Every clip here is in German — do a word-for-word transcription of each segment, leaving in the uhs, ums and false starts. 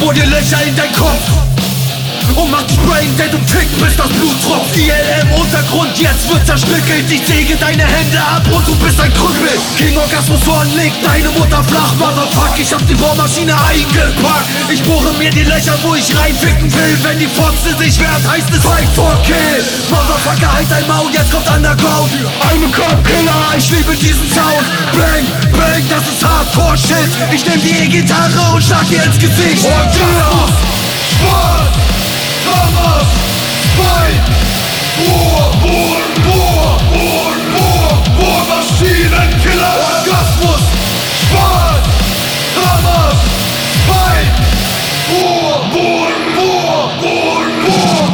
bohr dir Löcher in dein Kopf und mach dich brain dead und tick, bis das Blut tropft. I L M Untergrund, jetzt wird zerstückelt. Ich säge deine Hände ab und du bist ein Krüppel. King Orgasmus vorlegt deine Mutter flach, Motherfuck. Ich hab die Bohrmaschine eingepackt. Ich bohre mir die Löcher, wo ich reinficken will. Wenn die Fotze sich wehrt, heißt es Fight for Kill. Motherfucker, halt dein Maul, jetzt kommt Underground. I'm a Cop Killer, ich liebe diesen Sound. Bang, bang, das ist Hardcore Shit. Ich nehm die E-Gitarre und schlag dir ins Gesicht. Orgasmus, Spaß, Hamas, Fight, Bohr, Bohr, Bohr, Bohr, Bohr, Bohrmaschinenkiller. Orgasmus, Spaß, Hamas, Fight, Bohr, Bohr, Bohr, Bohr, Bohr,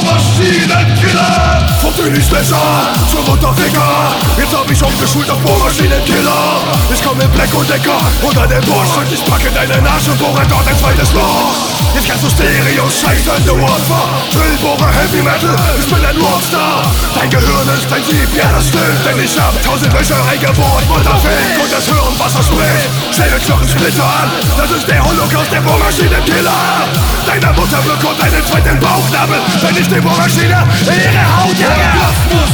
Bohrmaschinenkiller. Vom Dönigsmesser zum Mutterficker, jetzt hab ich umgeschult auf Bohrmaschinenkiller. Ich komm mit Black und Decker unter den Bohrschrank. Ich packe deine Nase, bohre dort ein zweites Loch. Jetzt kannst du Stereo scheiße in the Water. Drillbohrer Heavy Metal, ich bin ein Rockstar. Dein Gehirn ist ein Sieb, ja das stimmt. Denn ich hab tausend Löcher reingebohrt, Mutterfick. Und das Hirnwasser spricht, stell den Knochensplitter an. Das ist der Holocaust, der Bohrmaschinenkiller. Deiner Mutter bekommt einen zweiten Bauchnabel, wenn ich die Bohrmaschine in ihre Haut jage. Orgasmus,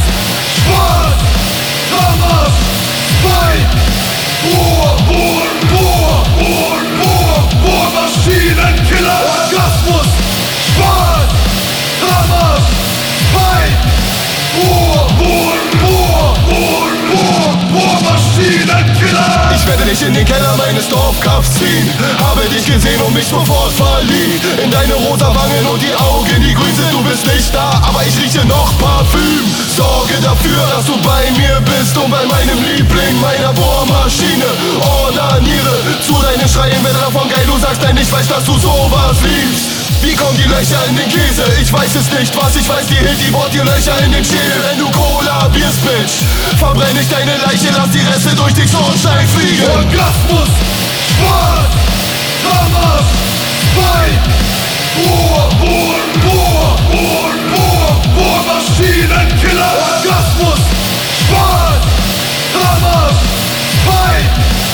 Spaß, Hamas, Fight, Bohr, Bohr, Bohr, Bohr, Bohr, Bohrmaschinenkiller. Orgasmus, Spaß, Hamas, Fight, Bohr, Bohr, Bohr, Bohr, Bohr, Bohrmaschinenkiller. Ich werde dich in den Keller meines Dorfkampfs ziehen. Habe dich gesehen und mich sofort verliebt in deine rosa Wangen und die Augen, die grün sind. Du bist nicht da, aber ich rieche noch Parfüm. Sorge dafür, dass du bei mir bist und bei meinem Liebling, meiner Bohrmaschine, ordiniere zu deinen Schreien, werde davon geil. Du sagst nein, ich weiß, dass du sowas liebst. Wie kommen die Löcher in den Käse? Ich weiß es nicht, was ich weiß, die Hilti bohrt dir Löcher in den Schädel. Wenn du Cola bierst, Bitch, verbrenn ich deine Leiche, lass die Reste durch den Schornstein fliegen. Orgasmus, Spaß, Hamas, Fight, Bohr, Bohr, Bohr, Bohr, Bohr, Bohrmaschinenkiller. Orgasmus, Spaß, Hamas, Fight,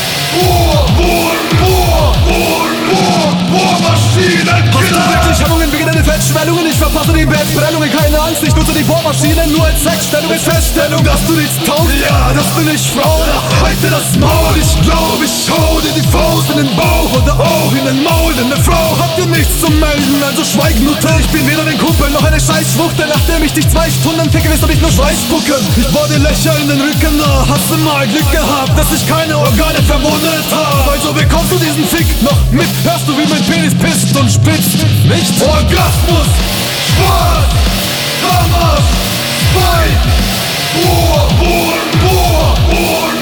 Bohr, Bohr, Bohr, Bohr, Bohr, Bohrmaschinenkiller. Hemmungen, beginnende Fettschwellungen, ich verpasse die Bettbrennungen, keine Angst, ich nutze die Bohrmaschinen nur als Sexstellung, als Feststellung, dass du nichts taugst, ja, das bin ich, Frau, halte das Maul, ich glaub, ich hau dir die Faust in den Bauch oder auch in den Maul, denn eine Frau hat dir nichts zu melden, also schweig, Nutte, ich bin weder dein Kumpel noch eine Scheißschwuchtel, nachdem ich dich zwei Stunden ficke, wirst du nicht nur Schweiß spucken, ich bohr dir Löcher in den Rücken, da hast du mal Glück gehabt, dass ich keine Organe verwundet hab, also bekommst du diesen Fick noch mit, hörst du, wie mein Penis pisst und spitzt, nicht? Orgasmus, Spaß, Hamas, Fight, Bohr, Bohr, Bohr, Bohr,